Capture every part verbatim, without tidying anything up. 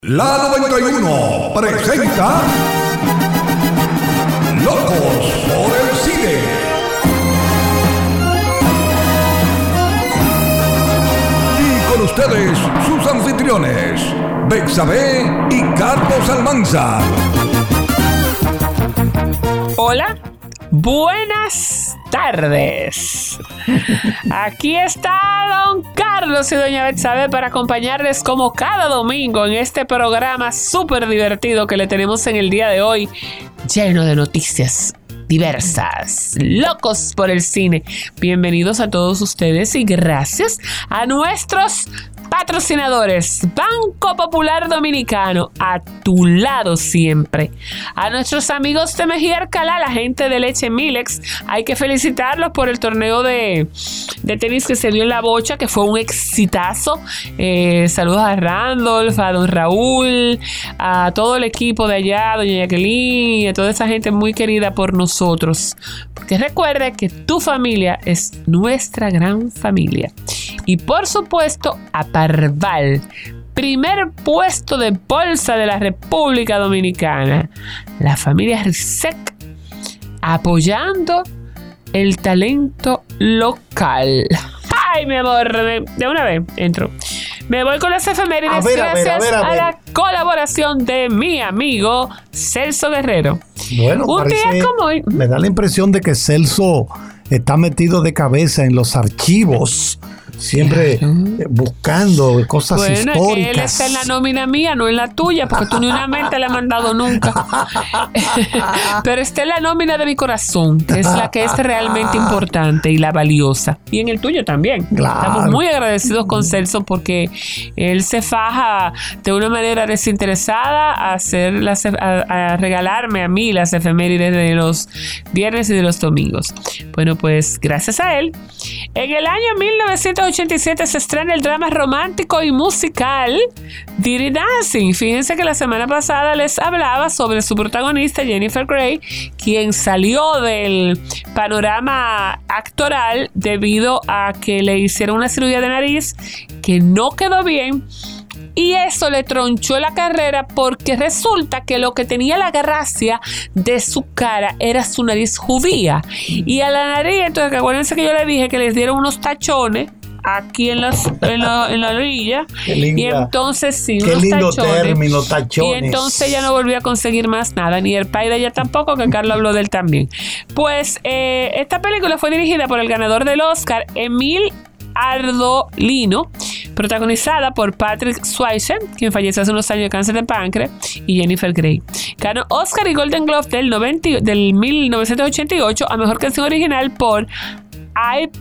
La noventa y uno presenta Locos por el Cine. Y con ustedes, sus anfitriones, Betsabe y Carlos Almanza. Hola, buenas tardes. Aquí está don Carlos y doña Betsabe para acompañarles como cada domingo en este programa súper divertido que le tenemos en el día de hoy, lleno de noticias diversas, locos por el cine. Bienvenidos a todos ustedes y gracias a nuestros patrocinadores. Banco Popular Dominicano, a tu lado siempre. A nuestros amigos de Mejía Alcalá, la gente de Leche Milex, hay que felicitarlos por el torneo de, de tenis que se dio en La Bocha, que fue un exitazo. Eh, saludos a Randolph, a don Raúl, a todo el equipo de allá, doña Jacqueline, a toda esa gente muy querida por nosotros. Porque recuerda que tu familia es nuestra gran familia. Y por supuesto, a Parval, primer puesto de bolsa de la República Dominicana. La familia Rizek apoyando el talento local. ¡Ay, mi amor! De, de una vez entro. Me voy con las efemérides a ver, gracias a, ver, a, ver, a, ver. a la colaboración de mi amigo Celso Guerrero. Bueno, un parece, día como hoy. Me da la impresión de que Celso está metido de cabeza en los archivos, siempre claro. buscando cosas bueno, históricas. Bueno, que él está en la nómina mía, no en la tuya, porque tú ni una mente le has mandado nunca. Pero está en la nómina de mi corazón, que es la que es realmente importante y la valiosa. Y en el tuyo también. Claro. Estamos muy agradecidos con Celso porque él se faja de una manera desinteresada a, hacer las, a, a regalarme a mí las efemérides de los viernes y de los domingos. Bueno, pues gracias a él, en el año mil novecientos ochenta y siete se estrena el drama romántico y musical Dirty Dancing. Fíjense que la semana pasada les hablaba sobre su protagonista Jennifer Grey, quien salió del panorama actoral debido a que le hicieron una cirugía de nariz que no quedó bien. Y eso le tronchó la carrera porque resulta que lo que tenía la gracia de su cara era su nariz judía. Y a la nariz, entonces, acuérdense que yo le dije que les dieron unos tachones aquí en, las, en, la, en la orilla. Qué linda. Y entonces sí, Qué unos lindo tachones. término, tachones. Y entonces ya no volvió a conseguir más nada, ni el pai de ella tampoco, que Carlos habló de él también. Pues eh, esta película fue dirigida por el ganador del Oscar, Emil Ardolino, protagonizada por Patrick Swayze, quien falleció hace unos años de cáncer de páncreas, y Jennifer Grey. Ganó Oscar y Golden Globe del, noventa, del mil novecientos ochenta y ocho a mejor canción original por I've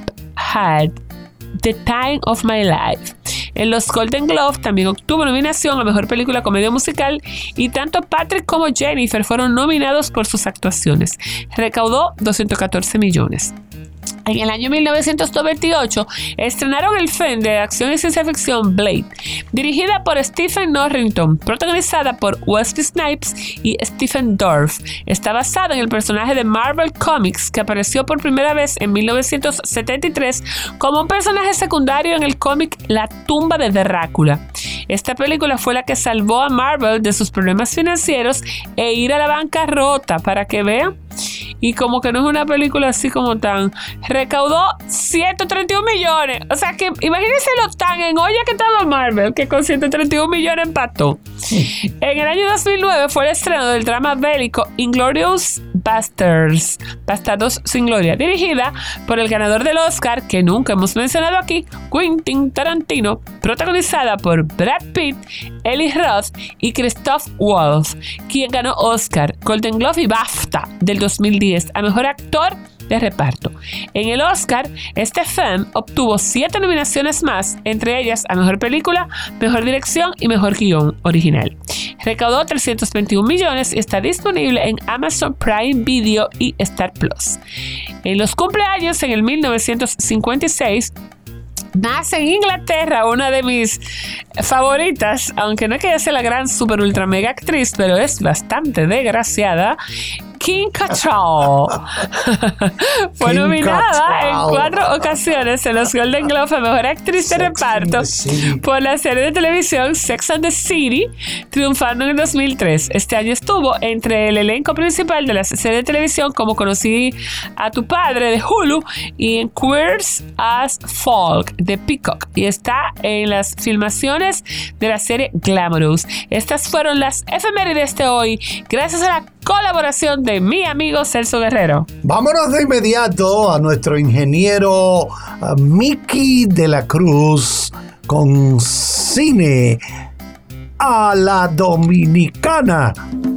Had the Time of My Life. En los Golden Globe también obtuvo nominación a mejor película comedia musical y tanto Patrick como Jennifer fueron nominados por sus actuaciones. Recaudó doscientos catorce millones. En el año mil novecientos noventa y ocho estrenaron el film de acción y ciencia ficción Blade, dirigida por Stephen Norrington, protagonizada por Wesley Snipes y Stephen Dorff. Está basada en el personaje de Marvel Comics que apareció por primera vez en mil novecientos setenta y tres como un personaje secundario en el cómic La tumba de Drácula. Esta película fue la que salvó a Marvel de sus problemas financieros e ir a la bancarrota, para que vean. Y como que no es una película así como tan... Recaudó ciento treinta y un millones. O sea que imagínense lo tan en olla que estaba Marvel, que con ciento treinta y un millones empató. Sí. En el año dos mil nueve fue el estreno del drama bélico Inglourious Basterds, Bastardos sin Gloria, dirigida por el ganador del Oscar, que nunca hemos mencionado aquí, Quentin Tarantino, protagonizada por Brad Pitt, Eli Roth y Christoph Waltz, quien ganó Oscar, Golden Globe y BAFTA del dos mil diez a mejor actor de reparto. En el Oscar, este film obtuvo siete nominaciones más, entre ellas a mejor película, mejor dirección y mejor guión original. Recaudó trescientos veintiún millones y está disponible en Amazon Prime Video y Star Plus. En los cumpleaños, en el mil novecientos cincuenta y seis, nace en Inglaterra una de mis favoritas, aunque no es que ella sea la gran super ultra mega actriz, pero es bastante desgraciada, King Cattrall. Fue King nominada Cattrall. en cuatro ocasiones en los Golden Globes a Mejor Actriz de Sex Reparto and the City. por la serie de televisión Sex and the City, triunfando en el dos mil tres. Este año estuvo entre el elenco principal de la serie de televisión Como Conocí a Tu Padre de Hulu y en Queers as Folk de Peacock, y está en las filmaciones de la serie Glamorous. Estas fueron las efemérides de hoy, gracias a la colaboración de mi amigo Celso Guerrero. Vámonos de inmediato a nuestro ingeniero uh, Mickey de la Cruz con Cine a la Dominicana.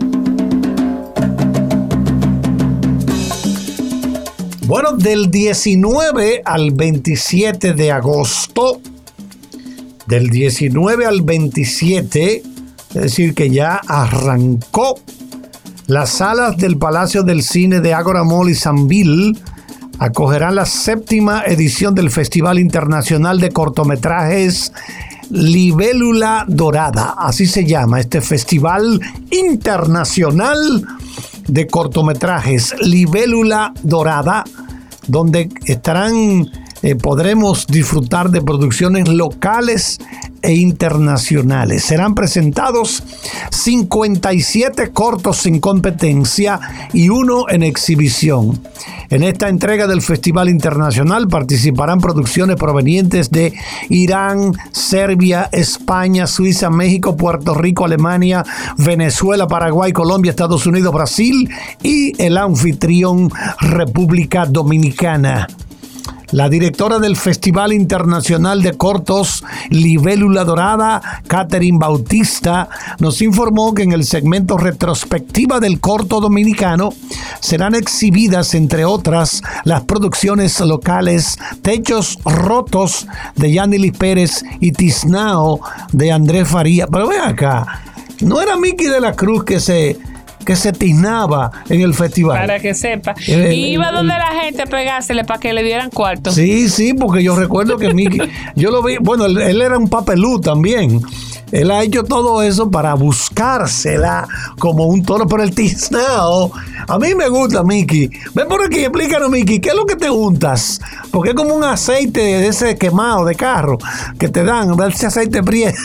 Bueno, del diecinueve al veintisiete de agosto, del diecinueve al veintisiete, es decir, que ya arrancó, las salas del Palacio del Cine de Ágora Mall y Sanville acogerán la séptima edición del Festival Internacional de Cortometrajes Libélula Dorada. Así se llama este Festival Internacional de Cortometrajes Libélula Dorada, donde estarán, eh, podremos disfrutar de producciones locales e internacionales. Serán presentados cincuenta y siete cortos sin competencia y uno en exhibición. En esta entrega del Festival Internacional participarán producciones provenientes de Irán, Serbia, España, Suiza, México, Puerto Rico, Alemania, Venezuela, Paraguay, Colombia, Estados Unidos, Brasil y el anfitrión República Dominicana. La directora del Festival Internacional de Cortos Libélula Dorada, Catherine Bautista, nos informó que en el segmento retrospectiva del corto dominicano serán exhibidas, entre otras, las producciones locales Techos Rotos de Yanilis Pérez y Tiznao de Andrés Faría. Pero ven acá, ¿no era Mickey de la Cruz que se... que se tiznaba en el festival? Para que sepa. El, y iba el, donde el, la gente a pegársele para que le dieran cuarto. Sí, sí, porque yo recuerdo que Mickey, yo lo vi, bueno, él, él era un papelú también. Él ha hecho todo eso para buscársela como un toro por el tiznao. A mí me gusta, Mickey. Ven por aquí, explícanos, Mickey, ¿qué es lo que te untas? Porque es como un aceite de ese quemado de carro que te dan, ese aceite prieto.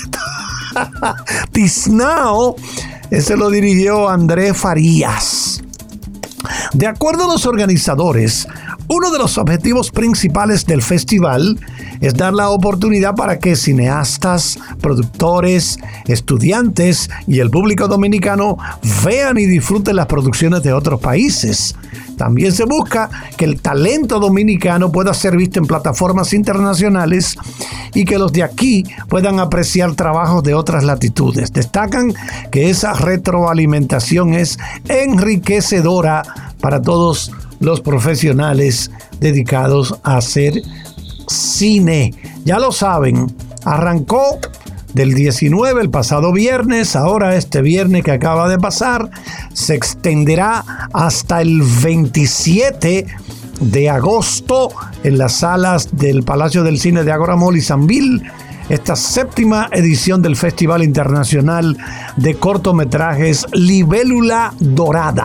Tiznao. Ese lo dirigió Andrés Farías. De acuerdo a los organizadores, uno de los objetivos principales del festival es dar la oportunidad para que cineastas, productores, estudiantes y el público dominicano vean y disfruten las producciones de otros países. También se busca que el talento dominicano pueda ser visto en plataformas internacionales y que los de aquí puedan apreciar trabajos de otras latitudes. Destacan que esa retroalimentación es enriquecedora para todos los profesionales dedicados a hacer cine. Ya lo saben, arrancó del diecinueve el pasado viernes, ahora este viernes que acaba de pasar, se extenderá hasta el veintisiete de agosto en las salas del Palacio del Cine de Ágora Mall y Sanville, esta séptima edición del Festival Internacional de Cortometrajes Libélula Dorada.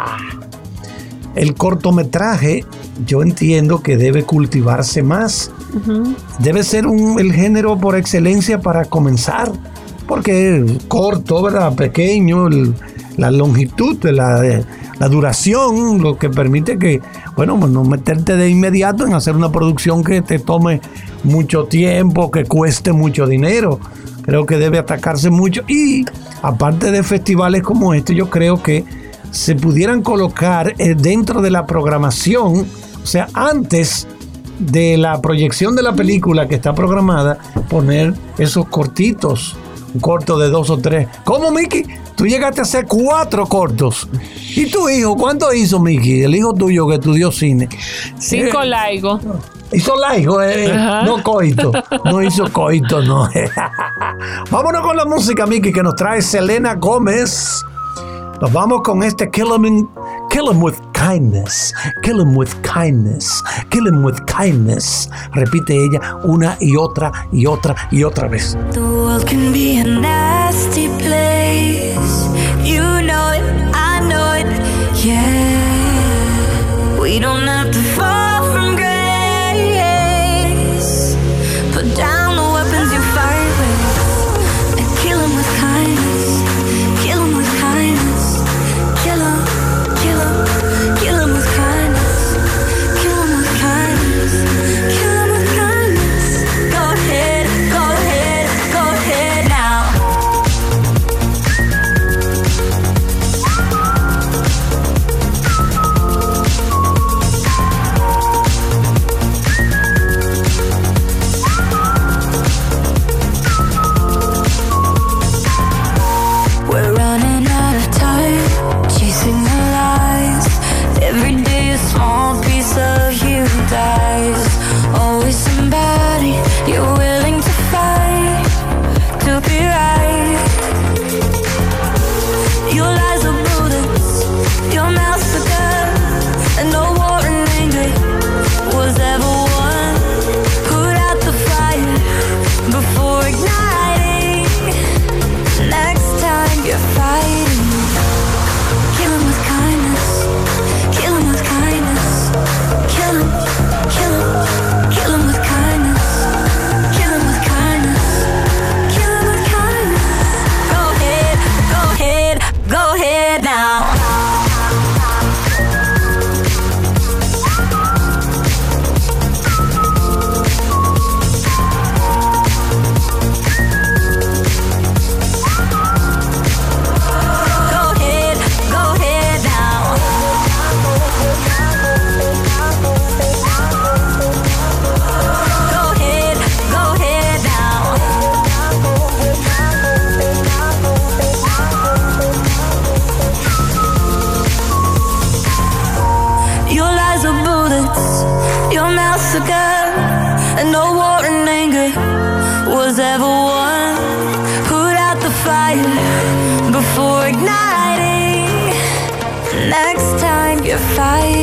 El cortometraje, yo entiendo que debe cultivarse más. Uh-huh. Debe ser un, el género por excelencia para comenzar, porque es corto, ¿verdad? Pequeño, el, la longitud, la, la duración, lo que permite que, bueno, no meterte de inmediato en hacer una producción que te tome mucho tiempo, que cueste mucho dinero. Creo que debe atacarse mucho. Y aparte de festivales como este, yo creo que se pudieran colocar eh, dentro de la programación, o sea, antes de la proyección de la película que está programada, poner esos cortitos, un corto de dos o tres. ¿Cómo, Mickey? Tú llegaste a hacer cuatro cortos. ¿Y tu hijo? ¿Cuánto hizo, Mickey? El hijo tuyo que estudió cine. Cinco eh, laigo. Hizo laigo, eh, no coito. No hizo coito, no. Vámonos con la música, Mickey, que nos trae Selena Gómez. Nos vamos con este Kill 'em, kill 'em with kindness, kill 'em with kindness, kill 'em with kindness. Repite ella una y otra y otra y otra vez. The world can be a nasty place. You know it, I know it, yeah. took up, and no war and anger was ever won. Put out the fire before igniting. Next time you're fighting,